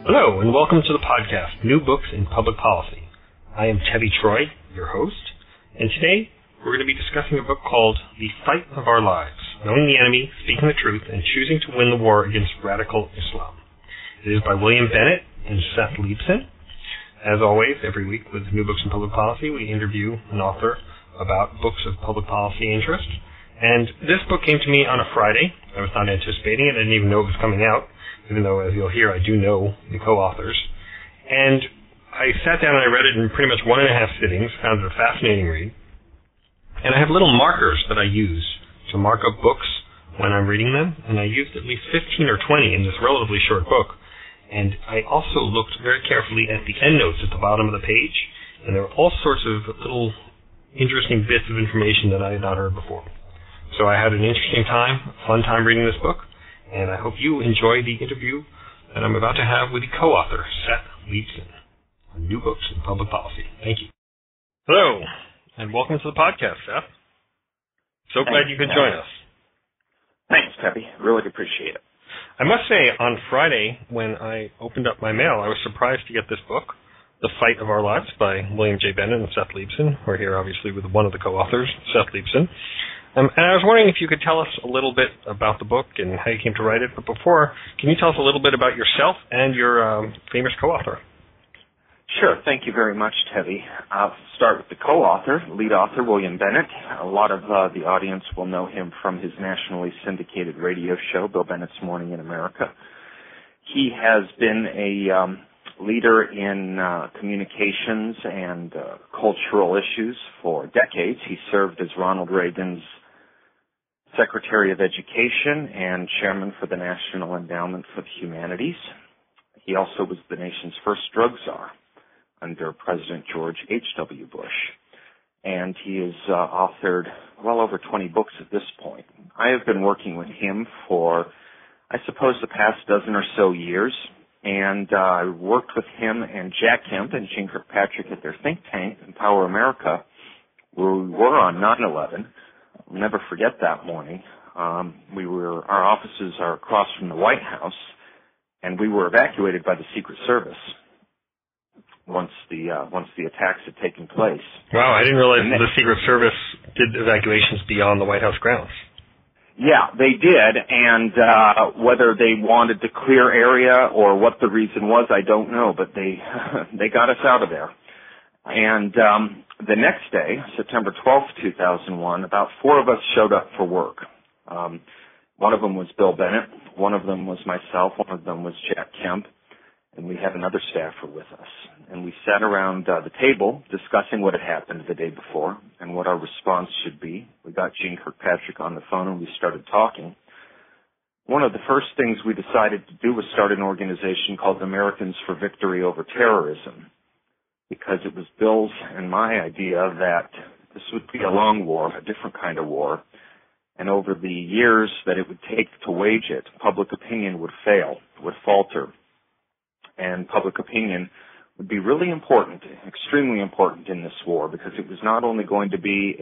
Hello, and welcome to the podcast, New Books in Public Policy. I am Tevye Troy, your host, and today we're going to be discussing a book called The Fight of Our Lives, Knowing the Enemy, Speaking the Truth, and Choosing to Win the War Against Radical Islam. It is by William Bennett and Seth Leibsohn. As always, every week with New Books in Public Policy, we interview an author about books of public policy interest. And this book came to me on a Friday. I was not anticipating it. I didn't even know it was coming out, even though, as you'll hear, I do know the co-authors. And I sat down and I read it in pretty much 1.5 sittings, found it a fascinating read. And I have little markers that I use to mark up books when I'm reading them, and I used at least 15 or 20 in this relatively short book. And I also looked very carefully at the endnotes at the bottom of the page, and there were all sorts of little interesting bits of information that I had not heard before. So I had an interesting time, a fun time reading this book, and I hope you enjoy the interview that I'm about to have with the co-author, Seth Leibsohn, on New Books in Public Policy. Thank you. Hello, and welcome to the podcast, Seth. So glad you could join us. Thanks, Tevye. Really appreciate it. I must say, on Friday, when I opened up my mail, I was surprised to get this book, The Fight of Our Lives, by William J. Bennett and Seth Leibsohn. We're here, obviously, with one of the co-authors, Seth Leibsohn. And I was wondering if you could tell us a little bit about the book and how you came to write it. But before, can you tell us a little bit about yourself and your famous co-author? Sure. Thank you very much, Tevye. I'll start with the co-author, lead author, William Bennett. A lot of the audience will know him from his nationally syndicated radio show, Bill Bennett's Morning in America. He has been a leader in communications and cultural issues for decades. He served as Ronald Reagan's Secretary of Education and Chairman for the National Endowment for the Humanities. He also was the nation's first drug czar under President George H.W. Bush. And he has authored well over 20 books at this point. I have been working with him for, I suppose, the past dozen or so years. And I worked with him and Jack Kemp and Jeane Kirkpatrick at their think tank, Empower America, where we were on 9/11. I'll never forget that morning. Our offices are across from the White House, and we were evacuated by the Secret Service once the attacks had taken place. Wow, I didn't realize the Secret Service did evacuations beyond the White House grounds. Yeah, they did, and whether they wanted to clear area or what the reason was, I don't know, but they got us out of there. And the next day, September 12th, 2001, about 4 of us showed up for work. One of them was Bill Bennett, one of them was myself, one of them was Jack Kemp, and we had another staffer with us. And we sat around the table discussing what had happened the day before and what our response should be. We got Jeane Kirkpatrick on the phone and we started talking. One of the first things we decided to do was start an organization called Americans for Victory Over Terrorism, because it was Bill's and my idea that this would be a long war, a different kind of war, and over the years that it would take to wage it, public opinion would fail, would falter. And public opinion would be really important, extremely important in this war, because it was not only going to be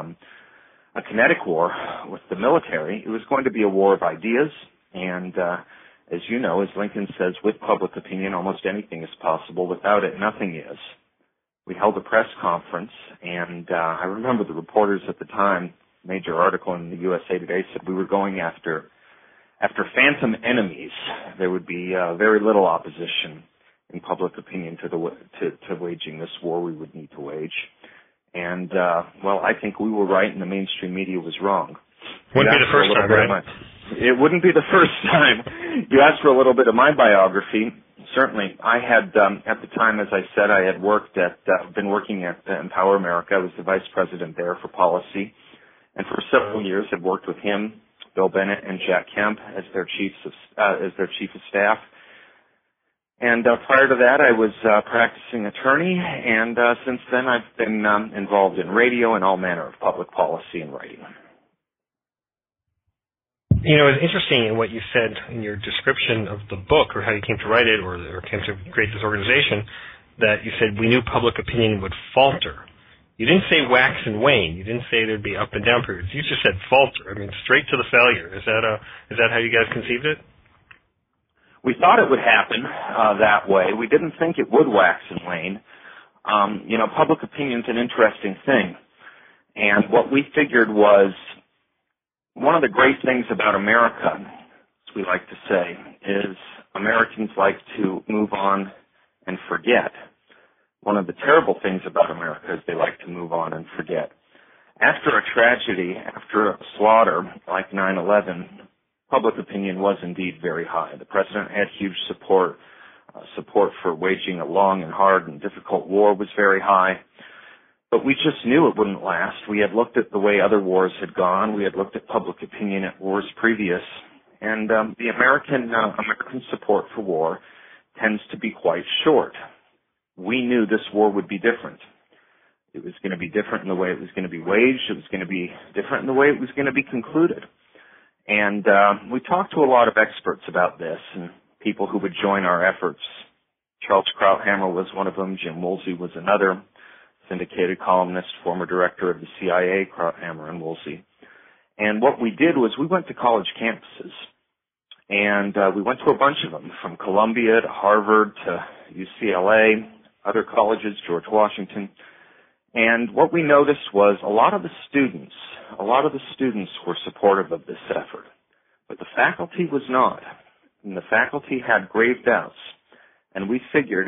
a kinetic war with the military, it was going to be a war of ideas. And as you know, as Lincoln says, with public opinion, almost anything is possible. Without it, nothing is. We held a press conference, and I remember the reporters at the time, major article in the USA Today said we were going after phantom enemies. There would be very little opposition in public opinion to waging this war we would need to wage. And, I think we were right and the mainstream media was wrong. Wouldn't be the first time, right? It wouldn't be the first time. You asked for a little bit of my biography. Certainly, I had, at the time, as I said, I had been working at Empower America. I was the vice president there for policy. And for several years had worked with him, Bill Bennett and Jack Kemp as their chief of staff. And prior to that, I was practicing attorney, and since then I've been involved in radio and all manner of public policy and writing. You know, it's interesting in what you said in your description of the book, or how you came to write it, or came to create this organization, that you said we knew public opinion would falter. You didn't say wax and wane. You didn't say there'd be up and down periods. You just said falter. I mean, straight to the failure. Is that how you guys conceived it? We thought it would happen that way. We didn't think it would wax and wane. Public opinion's an interesting thing. And what we figured was one of the great things about America, as we like to say, is Americans like to move on and forget. One of the terrible things about America is they like to move on and forget. After a tragedy, after a slaughter like 9/11, public opinion was indeed very high. The president had huge support. Support for waging a long and hard and difficult war was very high. But we just knew it wouldn't last. We had looked at the way other wars had gone. We had looked at public opinion at wars previous. And the American support for war tends to be quite short. We knew this war would be different. It was going to be different in the way it was going to be waged. It was going to be different in the way it was going to be concluded. And we talked to a lot of experts about this and people who would join our efforts. Charles Krauthammer was one of them. Jim Woolsey was another. Syndicated columnist, former director of the CIA, Krauthammer and Woolsey. And what we did was we went to college campuses. And we went to a bunch of them, from Columbia to Harvard to UCLA, other colleges, George Washington. And what we noticed was a lot of the students were supportive of this effort. But the faculty was not. And the faculty had grave doubts. And we figured,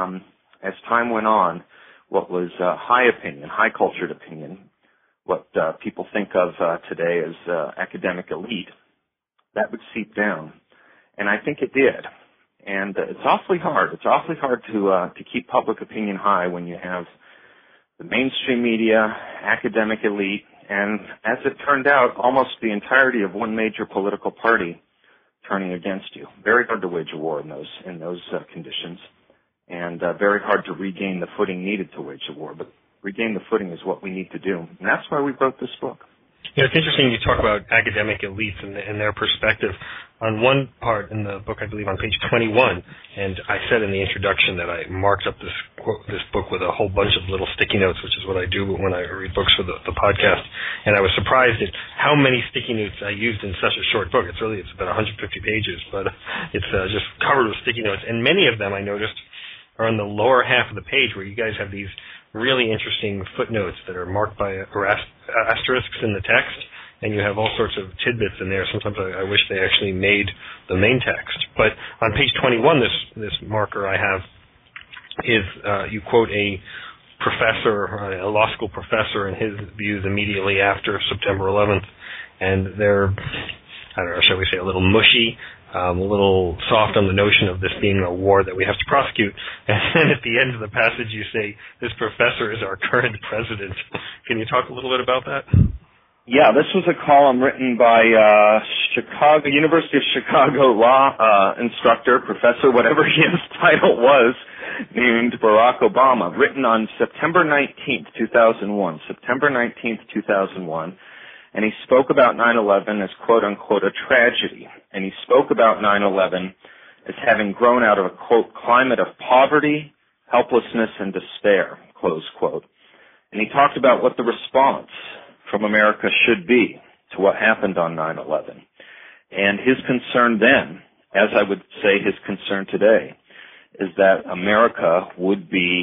as time went on, what was high opinion, high-cultured opinion, what people think of today as academic elite, that would seep down. And I think it did. And it's awfully hard. It's awfully hard to keep public opinion high when you have the mainstream media, academic elite, and as it turned out, almost the entirety of one major political party turning against you. Very hard to wage a war in those conditions, and very hard to regain the footing needed to wage a war. But regain the footing is what we need to do, and that's why we wrote this book. Yeah, it's interesting you talk about academic elites and their perspective. On one part in the book, I believe on page 21, and I said in the introduction that I marked up this book with a whole bunch of little sticky notes, which is what I do when I read books for the podcast. And I was surprised at how many sticky notes I used in such a short book. It's about 150 pages, but it's just covered with sticky notes. And many of them, I noticed, are on the lower half of the page where you guys have these really interesting footnotes that are marked by asterisks in the text, and you have all sorts of tidbits in there. Sometimes I wish they actually made the main text. But on page 21, this marker I have is you quote a professor, a law school professor, and his views immediately after September 11th, and they're, I don't know, shall we say, a little mushy, a little soft on the notion of this being a war that we have to prosecute. And then at the end of the passage you say, this professor is our current president. Can you talk a little bit about that? Yeah, this was a column written by University of Chicago law instructor, professor, whatever his title was, named Barack Obama, written on September 19th, 2001. September 19th, 2001. And he spoke about 9/11 as, quote-unquote, a tragedy. And he spoke about 9/11 as having grown out of a, quote, climate of poverty, helplessness, and despair, close quote. And he talked about what the response from America should be to what happened on 9/11. And his concern then, as I would say his concern today, is that America would be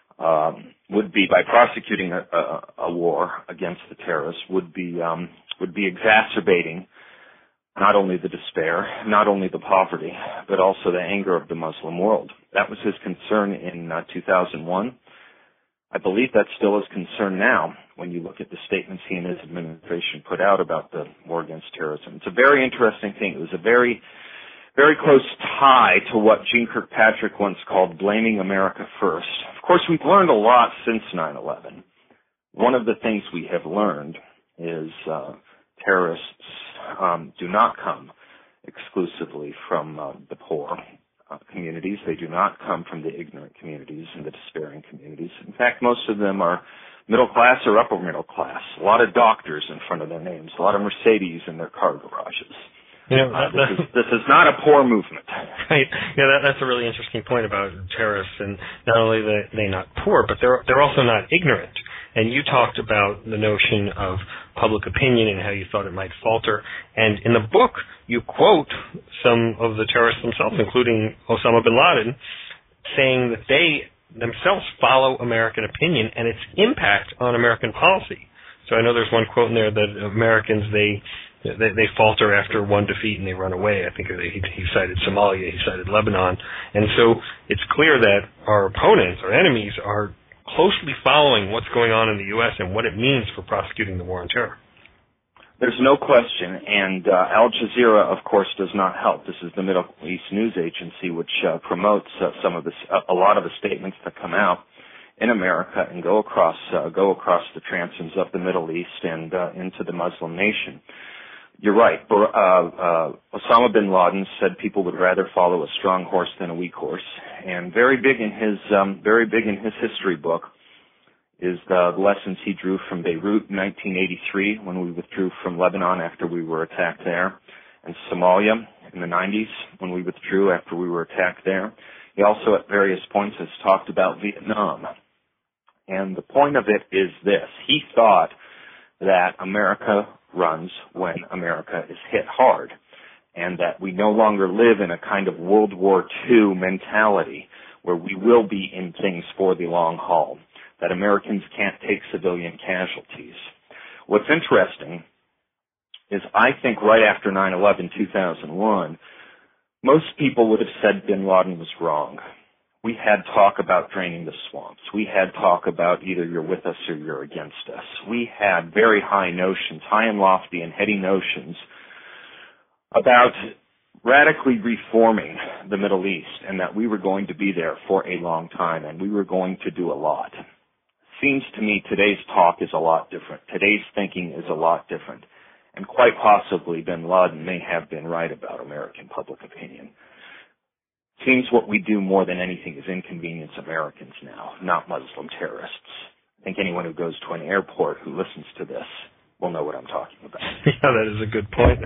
by prosecuting a war against the terrorists, would be exacerbating not only the despair, not only the poverty, but also the anger of the Muslim world. That was his concern in 2001. I believe that's still his concern now when you look at the statements he and his administration put out about the war against terrorism. It's a very interesting thing. It was a very, very close tie to what Jeane Kirkpatrick once called blaming America first. Of course, we've learned a lot since 9/11. One of the things we have learned is terrorists do not come exclusively from the poor communities. They do not come from the ignorant communities and the despairing communities. In fact, most of them are middle class or upper middle class. A lot of doctors in front of their names, a lot of Mercedes in their car garages. This is not a poor movement. Right. Yeah, that's a really interesting point about terrorists, and not only are they not poor, but they're also not ignorant. And you talked about the notion of public opinion and how you thought it might falter. And in the book, you quote some of the terrorists themselves, including Osama bin Laden, saying that they themselves follow American opinion and its impact on American policy. So I know there's one quote in there that Americans, they falter after one defeat and they run away. I think he cited Somalia, he cited Lebanon. And so it's clear that our opponents, our enemies, are closely following what's going on in the U.S. and what it means for prosecuting the war on terror. There's no question, and Al Jazeera, of course, does not help. This is the Middle East News Agency, which promotes a lot of the statements that come out in America and go across the transoms of the Middle East and into the Muslim nation. You're right. Osama bin Laden said people would rather follow a strong horse than a weak horse, and very big in his history book is the lessons he drew from Beirut in 1983 when we withdrew from Lebanon after we were attacked there, and Somalia in the 90s when we withdrew after we were attacked there. He also at various points has talked about Vietnam. And the point of it is this. He thought that America runs when America is hit hard, and that we no longer live in a kind of World War II mentality where we will be in things for the long haul, that Americans can't take civilian casualties. What's interesting is I think right after 9/11, 2001, most people would have said bin Laden was wrong. We had talk about draining the swamps. We had talk about either you're with us or you're against us. We had very high notions, high and lofty and heady notions about radically reforming the Middle East and that we were going to be there for a long time and we were going to do a lot. Seems to me today's talk is a lot different. Today's thinking is a lot different. And quite possibly bin Laden may have been right about American public opinion. Seems what we do more than anything is inconvenience Americans now, not Muslim terrorists. I think anyone who goes to an airport who listens to this will know what I'm talking about. Yeah, that is a good point.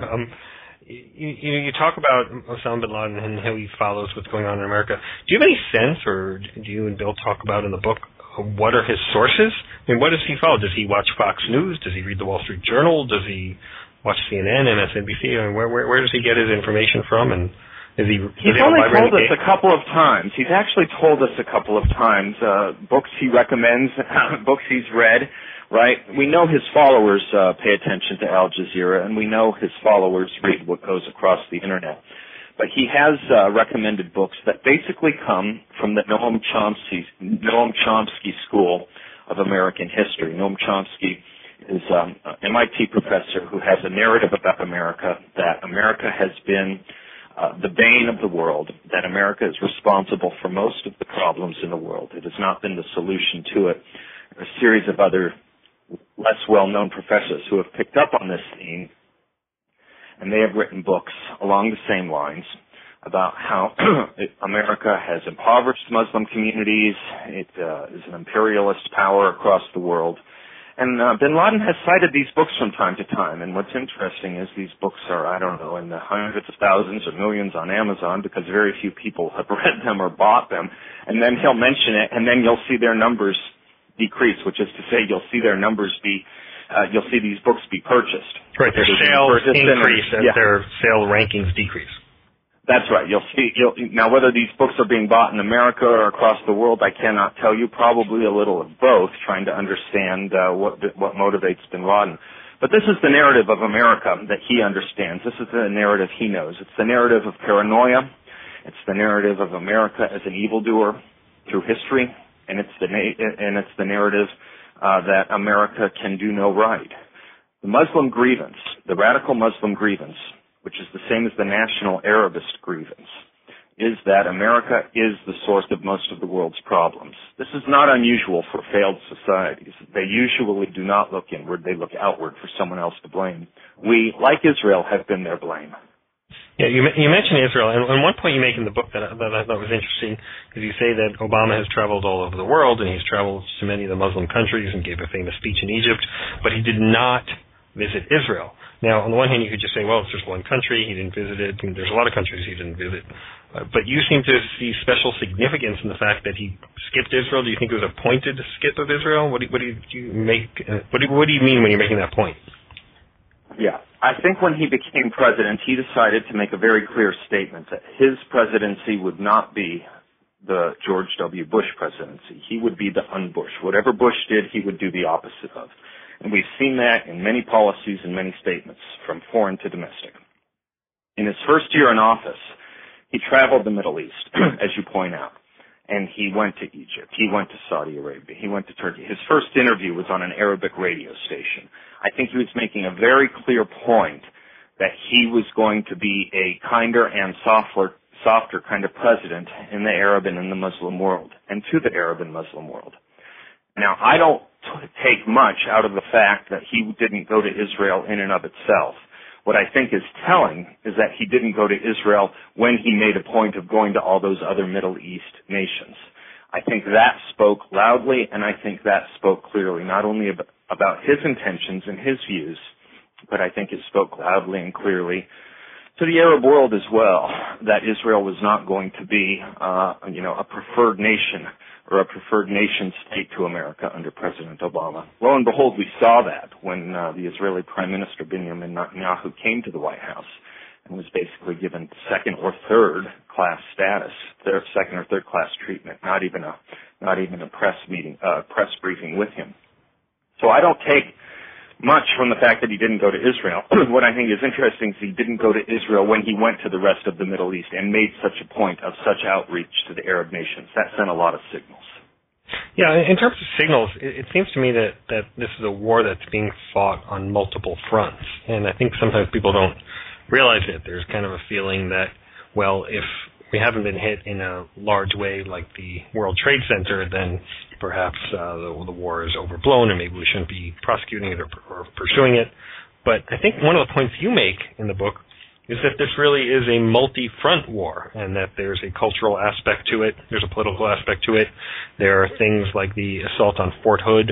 You talk about Osama bin Laden and how he follows what's going on in America. Do you have any sense, or do you and Bill talk about in the book, what are his sources? I mean, what does he follow? Does he watch Fox News? Does he read the Wall Street Journal? Does he watch CNN, MSNBC? I mean, where does he get his information from? And He's only told us a couple of times. He's actually told us a couple of times books he recommends, books he's read, right? We know his followers pay attention to Al Jazeera, and we know his followers read what goes across the Internet. But he has recommended books that basically come from the Noam Chomsky School of American History. Noam Chomsky is an MIT professor who has a narrative about America, that America has been the bane of the world, that America is responsible for most of the problems in the world. It has not been the solution to it. There are a series of other less well-known professors who have picked up on this theme, and they have written books along the same lines about how America has impoverished Muslim communities. It is an imperialist power across the world. And bin Laden has cited these books from time to time, and what's interesting is these books are, I don't know, in the hundreds of thousands or millions on Amazon because very few people have read them or bought them, and then he'll mention it, and then you'll see their numbers decrease, which is to say you'll see their numbers you'll see these books be purchased. Right, their sales increase and their sale rankings decrease. That's right. Now whether these books are being bought in America or across the world, I cannot tell you. Probably a little of both, trying to understand what motivates bin Laden. But this is the narrative of America that he understands. This is the narrative he knows. It's the narrative of paranoia. It's the narrative of America as an evildoer through history, and it's the narrative that America can do no right. The Muslim grievance, the radical Muslim grievance, which is the same as the national Arabist grievance, is that America is the source of most of the world's problems. This is not unusual for failed societies. They usually do not look inward. They look outward for someone else to blame. We, like Israel, have been their blame. Yeah, you mentioned Israel, and one point you make in the book that I thought was interesting is you say that Obama has traveled all over the world, and he's traveled to many of the Muslim countries and gave a famous speech in Egypt, but he did not visit Israel. Now, on the one hand, you could just say, well, it's just one country, he didn't visit it, and there's a lot of countries he didn't visit. But you seem to see special significance in the fact that he skipped Israel. Do you think it was a pointed skip of Israel? What do you mean when you're making that point? Yeah. I think when he became president, he decided to make a very clear statement that his presidency would not be the George W. Bush presidency. He would be the un-Bush. Whatever Bush did, he would do the opposite of. And we've seen that in many policies and many statements, from foreign to domestic. In his first year in office, he traveled the Middle East, as you point out. And he went to Egypt. He went to Saudi Arabia. He went to Turkey. His first interview was on an Arabic radio station. I think he was making a very clear point that he was going to be a kinder and softer kind of president in the Arab and in the Muslim world, and to the Arab and Muslim world. Now, I don't take much out of the fact that he didn't go to Israel in and of itself. What I think is telling is that he didn't go to Israel when he made a point of going to all those other Middle East nations. I think that spoke loudly, and I think that spoke clearly, not only about his intentions and his views, but I think it spoke loudly and clearly to the Arab world as well, that Israel was not going to be, a preferred nation or a preferred nation state to America under President Obama. Lo and behold, we saw that when the Israeli Prime Minister Benjamin Netanyahu came to the White House and was basically given second or third class status, their second or third class treatment, not even a press briefing with him. So I don't take much from the fact that he didn't go to Israel. What I think is interesting is he didn't go to Israel when he went to the rest of the Middle East and made such a point of such outreach to the Arab nations. That sent a lot of signals. Yeah, in terms of signals, it seems to me that this is a war that's being fought on multiple fronts. And I think sometimes people don't realize it. There's kind of a feeling that, well, if we haven't been hit in a large way like the World Trade Center, then perhaps the war is overblown and maybe we shouldn't be prosecuting it or pursuing it. But I think one of the points you make in the book is that this really is a multi-front war and that there's a cultural aspect to it, there's a political aspect to it. There are things like the assault on Fort Hood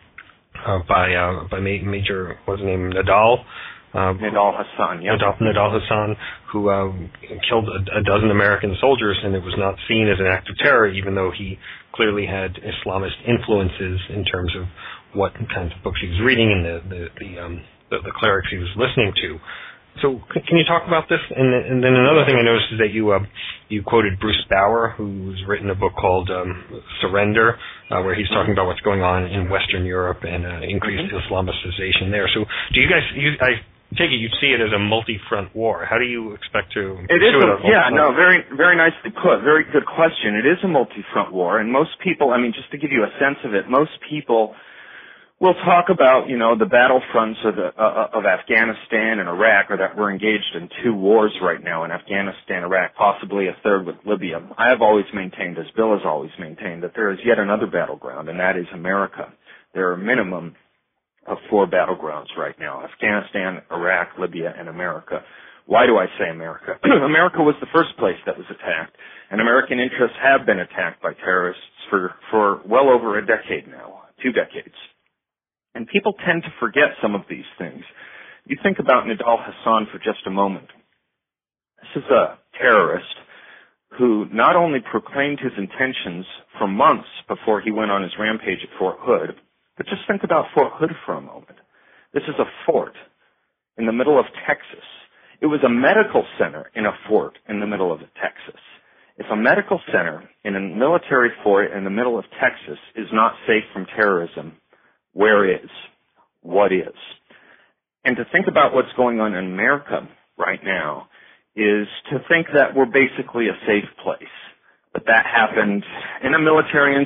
by Major, what's his name, Nidal Hassan, yeah. Nidal Hassan, who killed a dozen American soldiers, and it was not seen as an act of terror, even though he clearly had Islamist influences in terms of what kinds of books he was reading and the clerics he was listening to. So can you talk about this? And then another thing I noticed is that you quoted Bruce Bauer, who's written a book called Surrender, where he's talking about what's going on in Western Europe and increased Islamicization there. So do you guys, I take it you see it as a multi-front war. How do you expect to pursue it? Very, very nicely put. Very good question. It is a multi-front war, and most people, just to give you a sense of it, most people will talk about, the battlefronts of Afghanistan and Iraq, or that we're engaged in two wars right now in Afghanistan, Iraq, possibly a third with Libya. I have always maintained, as Bill has always maintained, that there is yet another battleground, and that is America. There are a minimum of 4 battlegrounds right now: Afghanistan, Iraq, Libya, and America. Why do I say America? America was the first place that was attacked, and American interests have been attacked by terrorists for well over a decade now, 2 decades. And people tend to forget some of these things. You think about Nidal Hassan for just a moment. This is a terrorist who not only proclaimed his intentions for months before he went on his rampage at Fort Hood, but just think about Fort Hood for a moment. This is a fort in the middle of Texas. It was a medical center in a fort in the middle of Texas. If a medical center in a military fort in the middle of Texas is not safe from terrorism, where is? What is? And to think about what's going on in America right now is to think that we're basically a safe place. But that happened in a military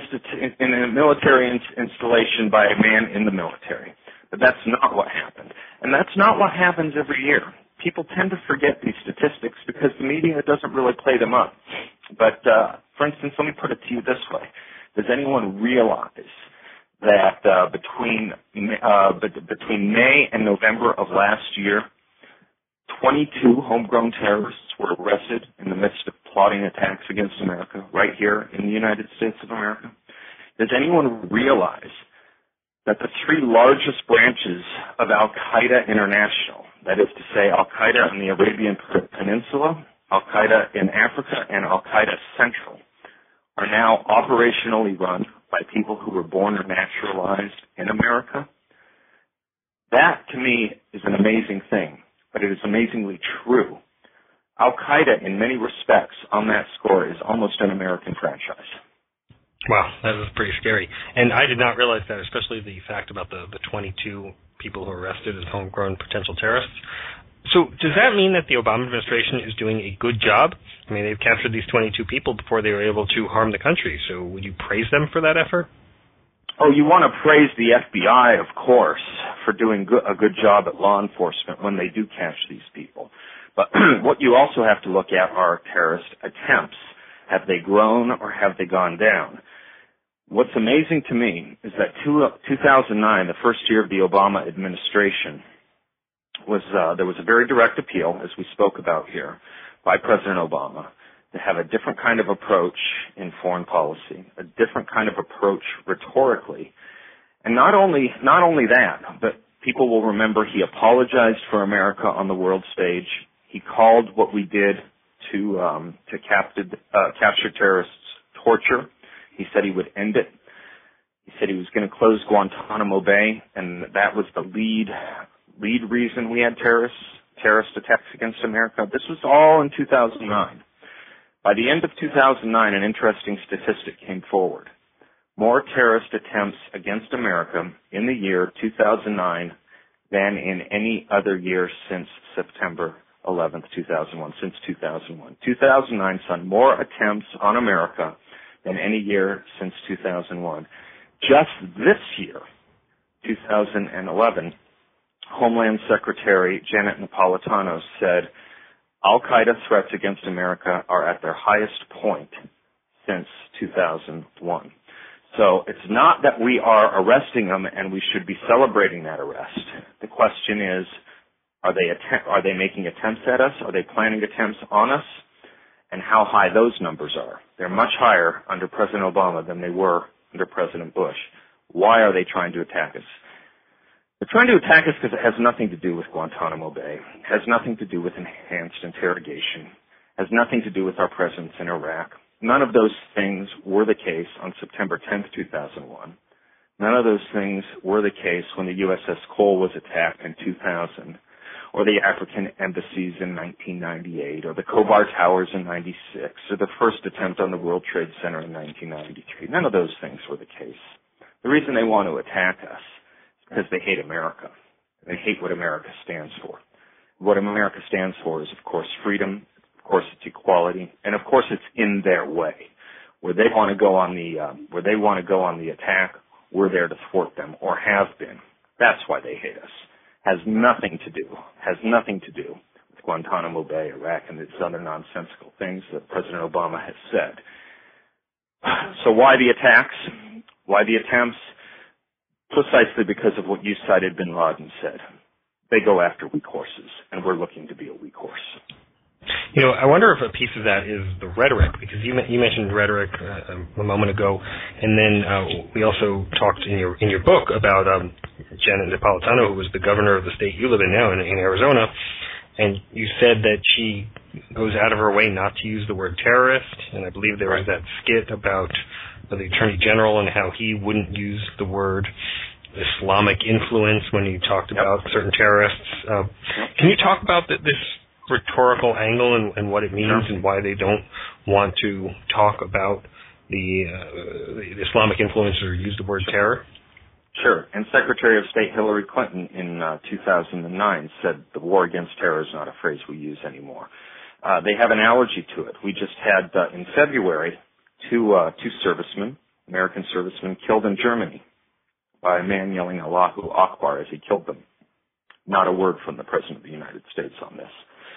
installation by a man in the military. But that's not what happened. And that's not what happens every year. People tend to forget these statistics because the media doesn't really play them up. But, for instance, let me put it to you this way. Does anyone realize that between May and November of last year, 22 homegrown terrorists were arrested in the midst of plotting attacks against America right here in the United States of America? Does anyone realize that the 3 largest branches of Al-Qaeda International, That is to say, Al-Qaeda in the Arabian Peninsula, Al-Qaeda in Africa, and Al-Qaeda Central are now operationally run by people who were born or naturalized in America. That, to me, is an amazing thing, but it is amazingly true. Al-Qaeda, in many respects, on that score, is almost an American franchise. Wow, that was pretty scary. And I did not realize that, especially the fact about the 22 people who were arrested as homegrown potential terrorists. So does that mean that the Obama administration is doing a good job? I mean, they've captured these 22 people before they were able to harm the country. So would you praise them for that effort? Oh, you want to praise the FBI, of course, for doing a good job at law enforcement when they do catch these people. But what you also have to look at are terrorist attempts. Have they grown or have they gone down? What's amazing to me is that 2009, the first year of the Obama administration, there was a very direct appeal, as we spoke about here, by President Obama to have a different kind of approach in foreign policy, a different kind of approach rhetorically. And not only that, but people will remember he apologized for America on the world stage. He called what we did to capture terrorists torture. He said he would end it. He said he was going to close Guantanamo Bay, and that was the lead reason we had terrorist attacks against America. This was all in 2009. By the end of 2009, an interesting statistic came forward. More terrorist attempts against America in the year 2009 than in any other year since September 11th, 2001, since 2001. 2009 saw more attempts on America than any year since 2001. Just this year, 2011, Homeland Secretary Janet Napolitano said, Al-Qaeda threats against America are at their highest point since 2001. So it's not that we are arresting them and we should be celebrating that arrest. The question is, are they making attempts at us? Are they planning attempts on us? And how high those numbers are. They're much higher under President Obama than they were under President Bush. Why are they trying to attack us? They're trying to attack us because it has nothing to do with Guantanamo Bay. It has nothing to do with enhanced interrogation. It has nothing to do with our presence in Iraq. None of those things were the case on September 10th, 2001. None of those things were the case when the USS Cole was attacked in 2000, or the African embassies in 1998, or the Khobar Towers in 96, or the first attempt on the World Trade Center in 1993. None of those things were the case. The reason they want to attack us is because they hate America. They hate what America stands for. What America stands for is, of course, freedom, of course, it's equality, and of course, it's in their way. Where they want to go on the attack, we're there to thwart them, or have been. That's why they hate us. Has nothing to do with Guantanamo Bay, Iraq, and these other nonsensical things that President Obama has said. So why the attacks? Why the attempts? Precisely because of what you cited Bin Laden said. They go after weak horses, and we're looking to be a weak horse. You know, I wonder if a piece of that is the rhetoric, because you mentioned rhetoric a moment ago, and then we also talked in your book about Janet Napolitano, who was the governor of the state you live in now, in Arizona, and you said that she goes out of her way not to use the word terrorist, and I believe there was that skit about the Attorney General and how he wouldn't use the word Islamic influence when he talked about certain terrorists. Can you talk about this rhetorical angle and what it means and why they don't want to talk about the Islamic influence or use the word terror? Sure. And Secretary of State Hillary Clinton in 2009 said the war against terror is not a phrase we use anymore. They have an allergy to it. We just had, in February, two servicemen, American servicemen, killed in Germany by a man yelling Allahu Akbar as he killed them. Not a word from the President of the United States on this.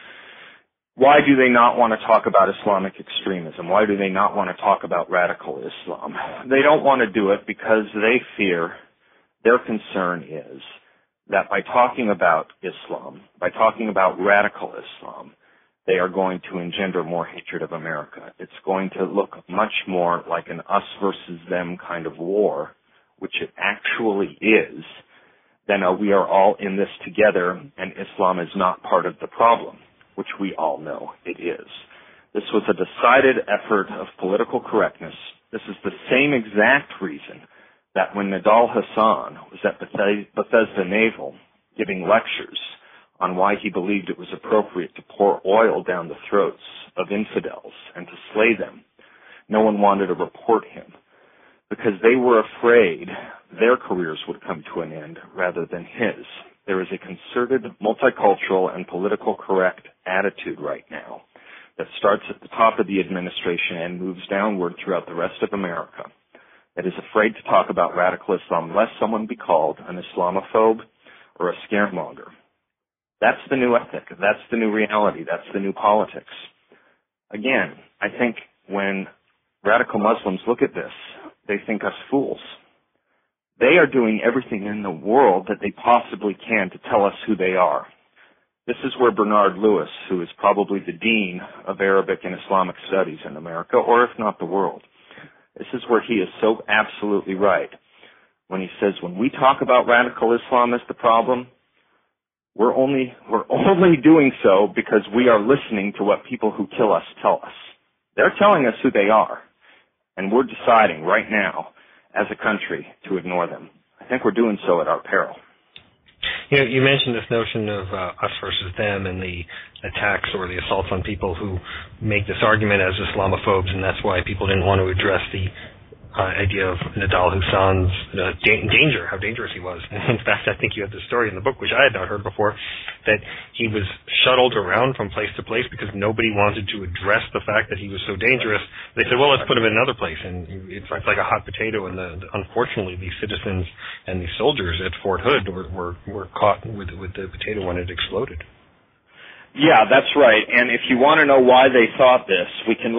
Why do they not want to talk about Islamic extremism? Why do they not want to talk about radical Islam? They don't want to do it because they fear, their concern is that by talking about Islam, by talking about radical Islam, they are going to engender more hatred of America. It's going to look much more like an us versus them kind of war, which it actually is, then we are all in this together, and Islam is not part of the problem, which we all know it is. This was a decided effort of political correctness. This is the same exact reason that when Nidal Hasan was at Bethesda Naval giving lectures on why he believed it was appropriate to pour oil down the throats of infidels and to slay them, no one wanted to report him because they were afraid their careers would come to an end rather than his. There is a concerted, multicultural, and political correct attitude right now that starts at the top of the administration and moves downward throughout the rest of America that is afraid to talk about radical Islam lest someone be called an Islamophobe or a scaremonger. That's the new ethic. That's the new reality. That's the new politics. Again, I think when radical Muslims look at this, they think us fools. They are doing everything in the world that they possibly can to tell us who they are. This is where Bernard Lewis, who is probably the dean of Arabic and Islamic studies in America, or if not the world, this is where he is so absolutely right when he says when we talk about radical Islam as the problem, we're only doing so because we are listening to what people who kill us tell us. They're telling us who they are, and we're deciding right now as a country to ignore them. I think we're doing so at our peril. You mentioned this notion of us versus them and the attacks or the assaults on people who make this argument as Islamophobes, and that's why people didn't want to address the idea of Nidal Hasan's danger, how dangerous he was. In fact, I think you have the story in the book, which I had not heard before, that he was shuttled around from place to place because nobody wanted to address the fact that he was so dangerous. They said, well, let's put him in another place, and it's like a hot potato, and unfortunately these citizens and these soldiers at Fort Hood were caught with the potato when it exploded. Yeah, that's right. And if you want to know why they thought this, we can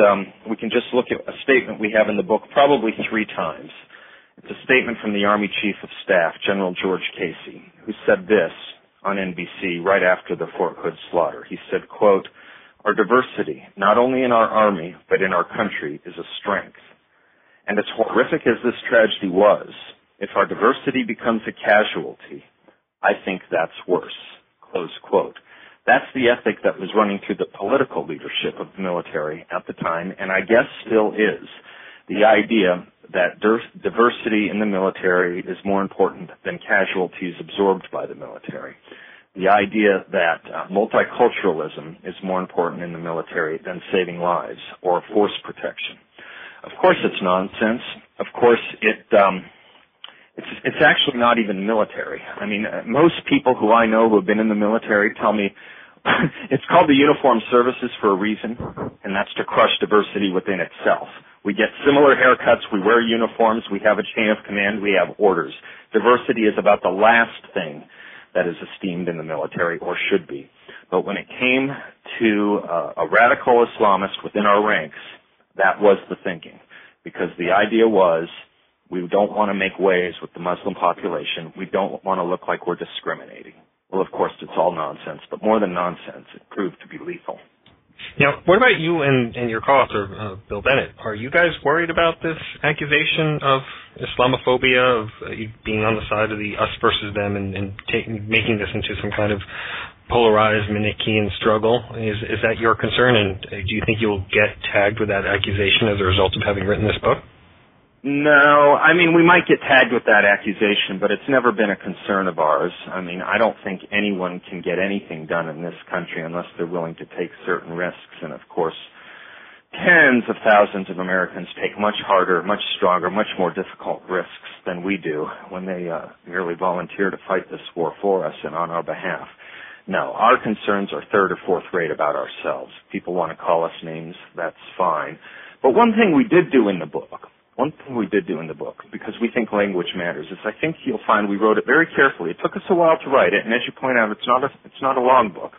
just look at a statement we have in the book probably 3 times. It's a statement from the Army Chief of Staff, General George Casey, who said this on NBC right after the Fort Hood slaughter. He said, quote, "Our diversity, not only in our Army, but in our country, is a strength. And as horrific as this tragedy was, if our diversity becomes a casualty, I think that's worse." Close quote. That's the ethic that was running through the political leadership of the military at the time, and I guess still is. The idea that diversity in the military is more important than casualties absorbed by the military. The idea that multiculturalism is more important in the military than saving lives or force protection. Of course it's nonsense. Of course it's actually not even military. I mean, most people who I know who have been in the military tell me it's called the Uniformed Services for a reason, and that's to crush diversity within itself. We get similar haircuts, we wear uniforms, we have a chain of command, we have orders. Diversity is about the last thing that is esteemed in the military, or should be. But when it came to a radical Islamist within our ranks, that was the thinking. Because the idea was, we don't want to make waves with the Muslim population. We don't want to look like we're discriminating. Well, of course, it's all nonsense, but more than nonsense, it proved to be lethal. Now, what about you and your co-author, Bill Bennett? Are you guys worried about this accusation of Islamophobia, of being on the side of the us versus them and making this into some kind of polarized Manichaean struggle? Is that your concern, and do you think you'll get tagged with that accusation as a result of having written this book? No, I mean, we might get tagged with that accusation, but it's never been a concern of ours. I mean, I don't think anyone can get anything done in this country unless they're willing to take certain risks. And, of course, tens of thousands of Americans take much harder, much stronger, much more difficult risks than we do when they merely volunteer to fight this war for us and on our behalf. No, our concerns are third or fourth rate about ourselves. People want to call us names, that's fine. But one thing we did do in the book, because we think language matters, is I think you'll find we wrote it very carefully. It took us a while to write it, and as you point out, it's not a long book.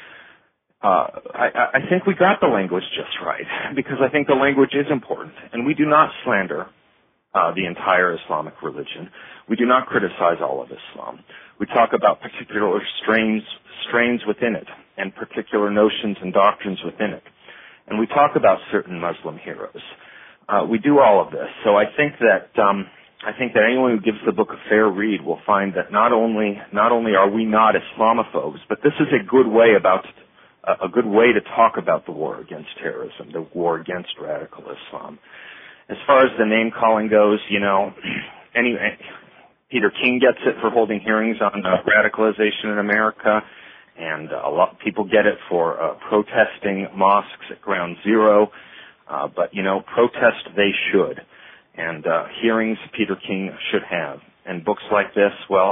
I think we got the language just right, because I think the language is important, and we do not slander the entire Islamic religion. We do not criticize all of Islam. We talk about particular strains within it, and particular notions and doctrines within it. And we talk about certain Muslim heroes. We do all of this. So I think that I think that anyone who gives the book a fair read will find that not only are we not Islamophobes, but this is a good way to talk about the war against terrorism, the war against radical Islam. As far as the name calling goes, Peter King gets it for holding hearings on radicalization in America, and a lot of people get it for protesting mosques at Ground Zero. But protest they should, and hearings Peter King should have. And books like this,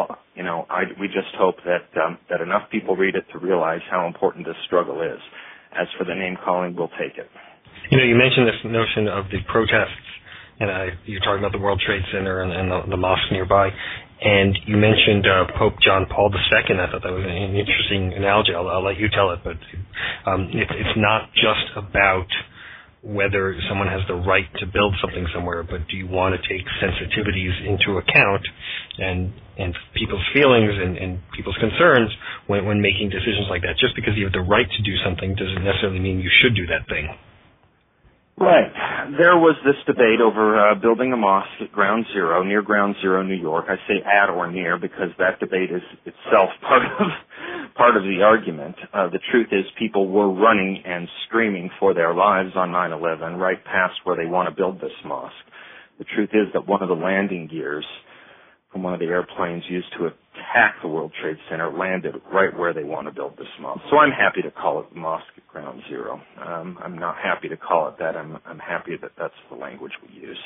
we just hope that enough people read it to realize how important this struggle is. As for the name calling, we'll take it. You mentioned this notion of the protests, and you're talking about the World Trade Center and the mosque nearby, and you mentioned Pope John Paul II. I thought that was an interesting analogy. I'll let you tell it, but it's not just about whether someone has the right to build something somewhere, but do you want to take sensitivities into account and people's feelings and people's concerns when making decisions like that? Just because you have the right to do something doesn't necessarily mean you should do that thing. Right. There was this debate over building a mosque at Ground Zero, near Ground Zero, New York. I say at or near because that debate is itself part of the argument. The truth is people were running and screaming for their lives on 9/11 right past where they want to build this mosque. The truth is that one of the landing gears from one of the airplanes used to attack the World Trade Center landed right where they want to build this mosque. So I'm happy to call it the Mosque at Ground Zero. I'm not happy to call it that. I'm happy that that's the language we use.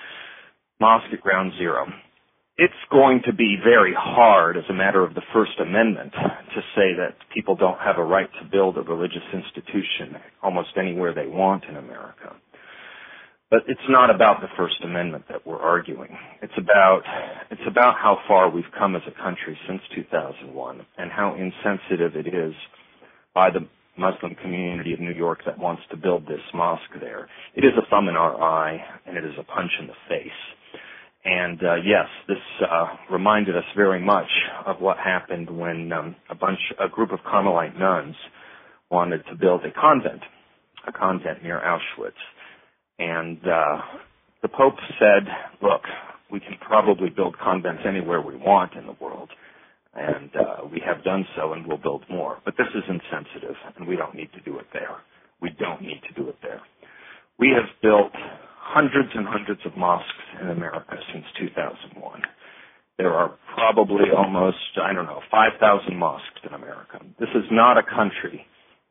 Mosque at Ground Zero. It's going to be very hard as a matter of the First Amendment to say that people don't have a right to build a religious institution almost anywhere they want in America. But it's not about the First Amendment that we're arguing. It's about how far we've come as a country since 2001 and how insensitive it is by the Muslim community of New York that wants to build this mosque there. It is a thumb in our eye and it is a punch in the face. And yes, this reminded us very much of what happened when a group of Carmelite nuns wanted to build a convent near Auschwitz. And the Pope said, look, we can probably build convents anywhere we want in the world, and we have done so and we'll build more. But this is insensitive, and we don't need to do it there. We don't need to do it there. We have built hundreds and hundreds of mosques in America since 2001. There are probably almost, 5,000 mosques in America. This is not a country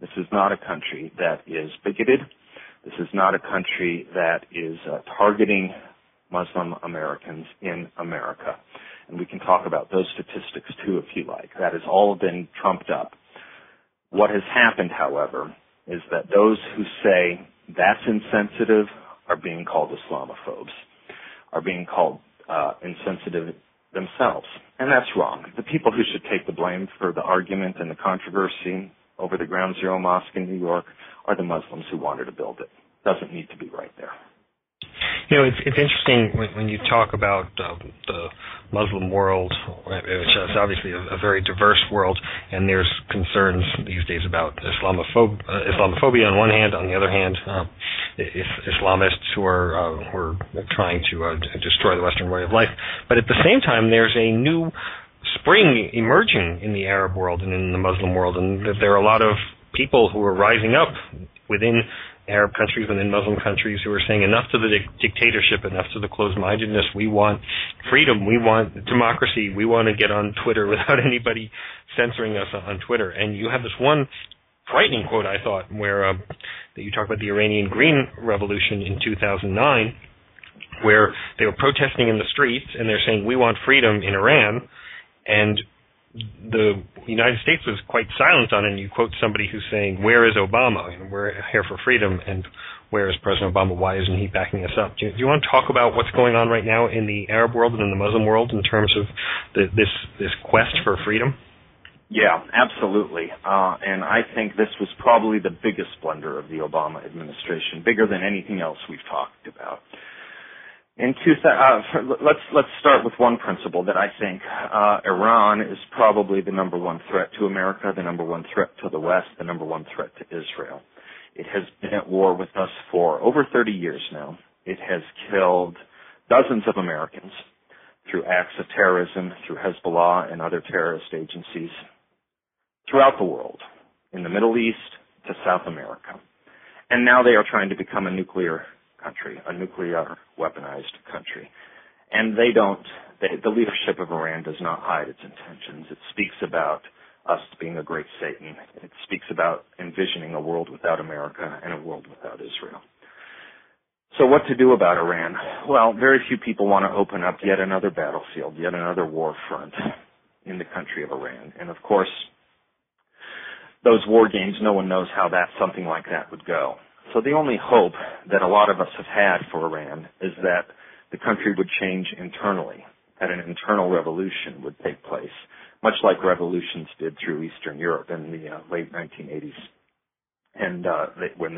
that is bigoted. This is not a country that is targeting Muslim Americans in America. And we can talk about those statistics too if you like. That has all been trumped up. What has happened, however, is that those who say that's insensitive are being called Islamophobes, are being called insensitive themselves. And that's wrong. The people who should take the blame for the argument and the controversy over the Ground Zero Mosque in New York are the Muslims who wanted to build it. Doesn't need to be right there. It's interesting when you talk about the Muslim world, which is obviously a very diverse world, and there's concerns these days about Islamophobia on one hand, on the other hand, Islamists who are trying to destroy the Western way of life. But at the same time, there's a new spring emerging in the Arab world and in the Muslim world, and there are a lot of people who are rising up within Arab countries, within Muslim countries, who are saying enough to the dictatorship, enough to the closed-mindedness. We want freedom. We want democracy. We want to get on Twitter without anybody censoring us on Twitter. And you have this one frightening quote, I thought, where that you talk about the Iranian Green Revolution in 2009, where they were protesting in the streets, and they're saying, we want freedom in Iran, and the United States was quite silent on it, and you quote somebody who's saying, where is Obama? And we're here for freedom, and where is President Obama? Why isn't he backing us up? Do you want to talk about what's going on right now in the Arab world and in the Muslim world in terms of this quest for freedom? Yeah, absolutely. And I think this was probably the biggest blunder of the Obama administration, bigger than anything else we've talked about. Let's start with one principle that I think Iran is probably the number one threat to America, the number one threat to the West, the number one threat to Israel. It has been at war with us for over 30 years now. It has killed dozens of Americans. through acts of terrorism, through Hezbollah and other terrorist agencies throughout the world, in the Middle East to South America. And now they are trying to become a nuclear country, a nuclear weaponized country. And the leadership of Iran does not hide its intentions. It speaks about us being a great Satan. It speaks about envisioning a world without America and a world without Israel. So what to do about Iran? Well, very few people want to open up yet another battlefield, yet another war front in the country of Iran. And of course, those war games, no one knows how something like that would go. So the only hope that a lot of us have had for Iran is that the country would change internally, that an internal revolution would take place, much like revolutions did through Eastern Europe in the late 1980s, and when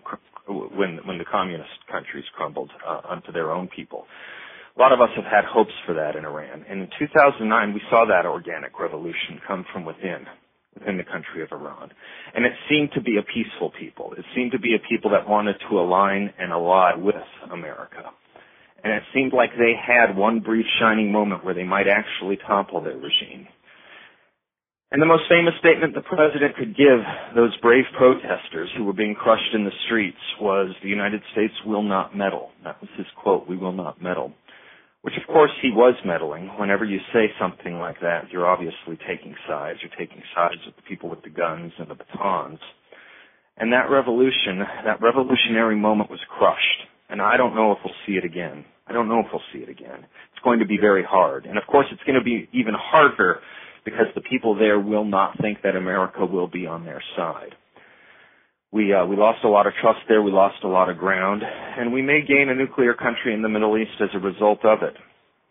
the communist countries crumbled unto their own people. A lot of us have had hopes for that in Iran. And in 2009, we saw that organic revolution come from within the country of Iran. And it seemed to be a peaceful people. It seemed to be a people that wanted to align and ally with America. And it seemed like they had one brief shining moment where they might actually topple their regime. And the most famous statement the president could give those brave protesters who were being crushed in the streets was, "The United States will not meddle." That was his quote, "We will not meddle." Which, of course, he was meddling. Whenever you say something like that, you're obviously taking sides. You're taking sides with the people with the guns and the batons. And that revolutionary moment was crushed. And I don't know if we'll see it again. It's going to be very hard. And, of course, it's going to be even harder because the people there will not think that America will be on their side. We lost a lot of trust there. We lost a lot of ground. And we may gain a nuclear country in the Middle East as a result of it.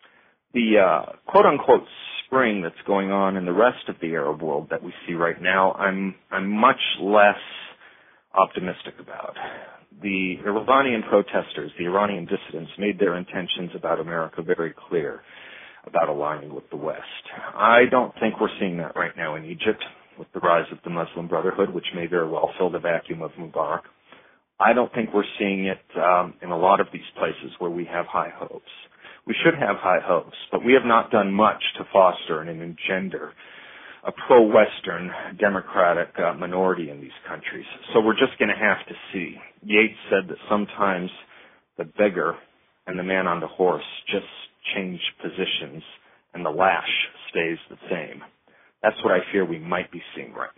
The quote-unquote spring that's going on in the rest of the Arab world that we see right now, I'm much less optimistic about. The Iranian protesters, the Iranian dissidents, made their intentions about America very clear, about aligning with the West. I don't think we're seeing that right now in Egypt with the rise of the Muslim Brotherhood, which may very well fill the vacuum of Mubarak. I don't think we're seeing it in a lot of these places where we have high hopes. We should have high hopes, but we have not done much to foster and engender a pro-Western democratic minority in these countries. So we're just going to have to see. Yeats said that sometimes the beggar and the man on the horse just change positions and the lash stays the same. That's what I fear we might be seeing right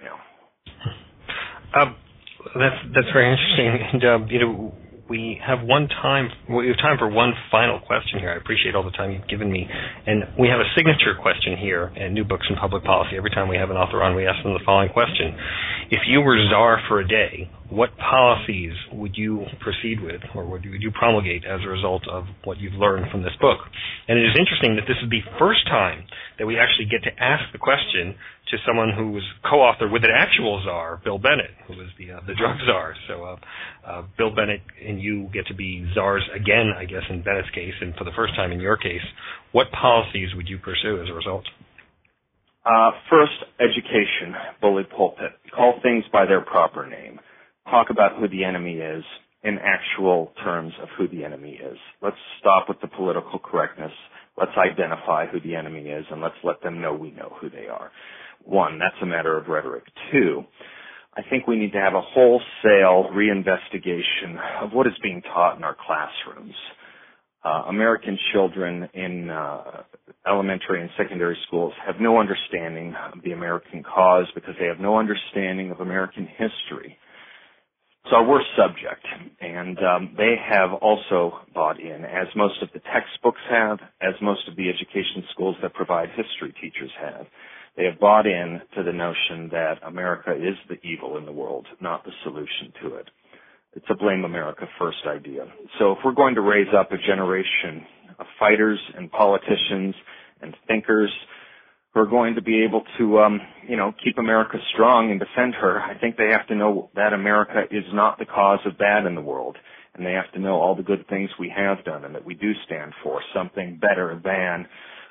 now. That's very interesting. And, we have time for one final question here. I appreciate all the time you've given me. And we have a signature question here at New Books in Public Policy. Every time we have an author on, we ask them the following question. If you were czar for a day, what policies would you proceed with, or would you promulgate as a result of what you've learned from this book? And it is interesting that this is the first time that we actually get to ask the question to someone who was co-author with an actual czar, Bill Bennett, who was the drug czar. So Bill Bennett and you get to be czars again, I guess, in Bennett's case, and for the first time in your case. What policies would you pursue as a result? First, education, bully pulpit. Call things by their proper name. Talk about who the enemy is in actual terms of who the enemy is. Let's stop with the political correctness. Let's identify who the enemy is, and let's let them know we know who they are. One, that's a matter of rhetoric. Two, I think we need to have a wholesale reinvestigation of what is being taught in our classrooms. American children in elementary and secondary schools have no understanding of the American cause because they have no understanding of American history. It's our worst subject, and they have also bought in, as most of the textbooks have, as most of the education schools that provide history teachers have. They have bought in to the notion that America is the evil in the world, not the solution to it. It's a blame America first idea. So if we're going to raise up a generation of fighters and politicians and thinkers who are going to be able to, keep America strong and defend her, I think they have to know that America is not the cause of bad in the world. And they have to know all the good things we have done and that we do stand for something better than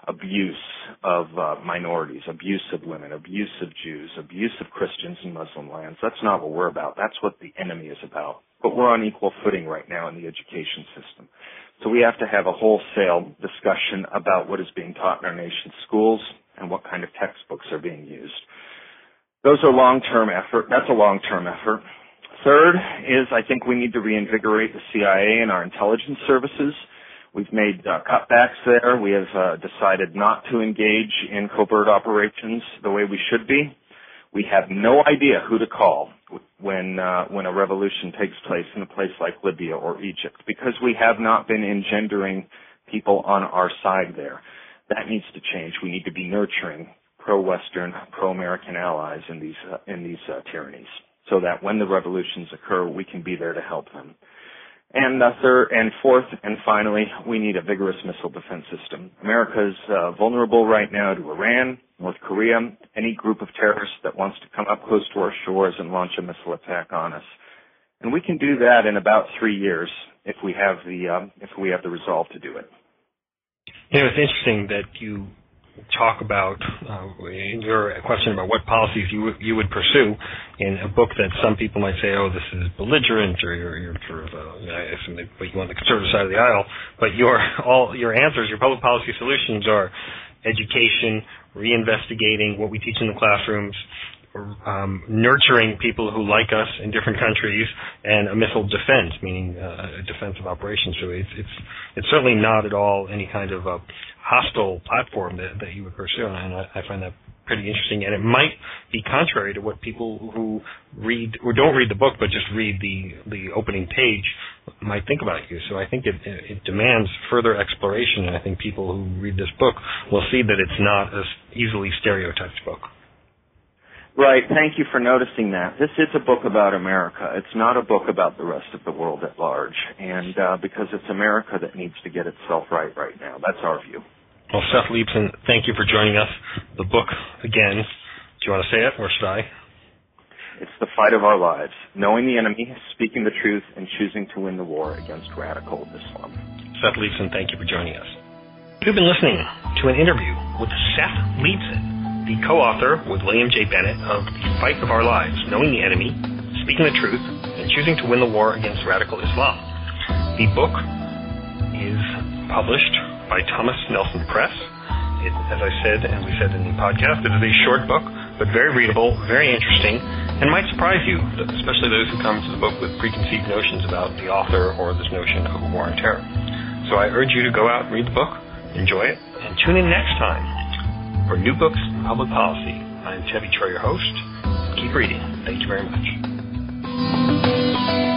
abuse of minorities, abuse of women, abuse of Jews, abuse of Christians in Muslim lands. That's not what we're about. That's what the enemy is about. But we're on equal footing right now in the education system. So we have to have a wholesale discussion about what is being taught in our nation's schools and what kind of textbooks are being used. Those are long-term effort. That's a long-term effort. Third is I think we need to reinvigorate the CIA and our intelligence services. We've made cutbacks there. We have decided not to engage in covert operations the way we should be. We have no idea who to call when a revolution takes place in a place like Libya or Egypt, because we have not been engendering people on our side there. That needs to change. We need to be nurturing pro-Western, pro-American allies in these tyrannies, so that when the revolutions occur, we can be there to help them. And third and fourth and finally, we need a vigorous missile defense system. America's vulnerable right now to Iran, North Korea, any group of terrorists that wants to come up close to our shores and launch a missile attack on us. And we can do that in about 3 years if we have the resolve to do it. You know, it's interesting that you talk about in your question about what policies you would pursue in a book that some people might say, oh, this is belligerent, or you're sort of I assume they put you on the conservative side of the aisle. But all your answers, your public policy solutions are education, reinvestigating what we teach in the classrooms, nurturing people who like us in different countries, and a missile defense, meaning a defensive operation. So it's certainly not at all any kind of hostile platform that you would pursue, and I find that pretty interesting. And it might be contrary to what people who read or don't read the book but just read the opening page might think about you. So I think it demands further exploration, and I think people who read this book will see that it's not an easily stereotyped book. Right. Thank you for noticing that. This is a book about America. It's not a book about the rest of the world at large. And because it's America that needs to get itself right now. That's our view. Well, Seth Leibsohn, thank you for joining us. The book, again, do you want to say it or should I? It's The Fight of Our Lives. Knowing the enemy, speaking the truth, and choosing to win the war against radical Islam. Seth Leibsohn, thank you for joining us. You've been listening to an interview with Seth Leibsohn, the co-author with William J. Bennett of The Fight of Our Lives, Knowing the Enemy, Speaking the Truth, and Choosing to Win the War Against Radical Islam. The book is published by Thomas Nelson Press. As I said, and we said in the podcast, it is a short book, but very readable, very interesting, and might surprise you, especially those who come to the book with preconceived notions about the author or this notion of a war on terror. So I urge you to go out and read the book, enjoy it, and tune in next time for New Books in Public Policy. I'm Chevy Troy, your host. Keep reading. Thank you very much.